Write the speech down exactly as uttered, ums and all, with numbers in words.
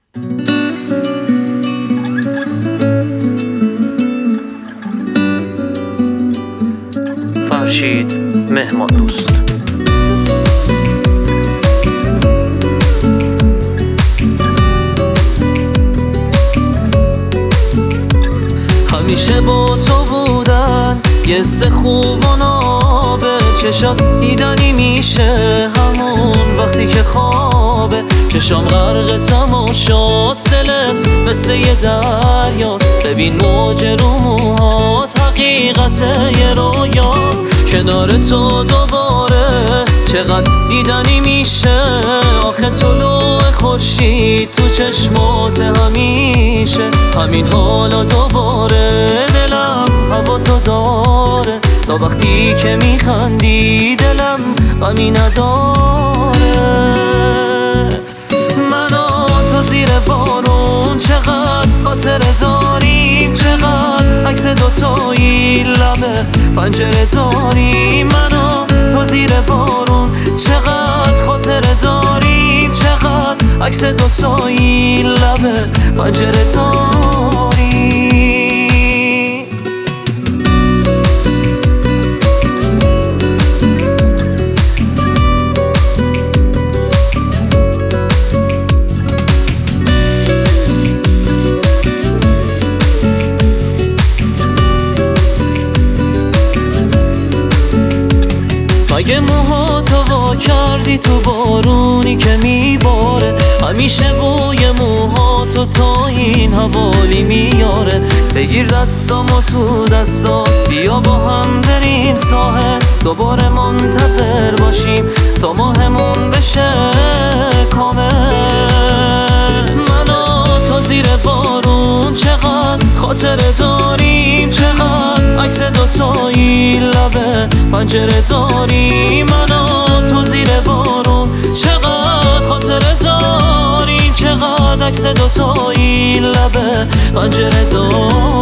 فرشید مهمان دوست. همیشه با تو بودن یه سه خوب و نابه، چشات دیدنی میشه همون وقتی که خوابه. چشام غرق تماشاست، دلت مثل یه دریاست. ببین موج رو موهات حقیقت یه رویاست. کنار تو دوباره چقدر دیدنی میشه، آخه طلوع خورشید تو چشمات همیشه. همین حالا دوباره دلم هوا تو داره، تا وقتی که میخندی دلم غمی نداره. من و تو زیر بارون چقدر خاطره داریم، چقدر عکس دوتایی لبه پنجره داریم. من و تو زیر بارون چقدر خاطره داریم، چقدر عکس دوتایی لبه پنجره داریم. مگه موهاتو وا کردی تو بارونی که میباره، همیشه بوی موهاتو تا این حوالی میاره. بگیر دستامو تو دستات، بیا با هم بریم ساحل، دوباره منتظر باشیم تا ماهمون بشه کامل. من و تو زیر بارون چقدر خاطره داریم، چقدر عکس دوتایی لبه پنجره داریم. من و تو زیر بارون چقدر خاطره داریم، چقدر عکس دوتایی لبه پنجره داریم.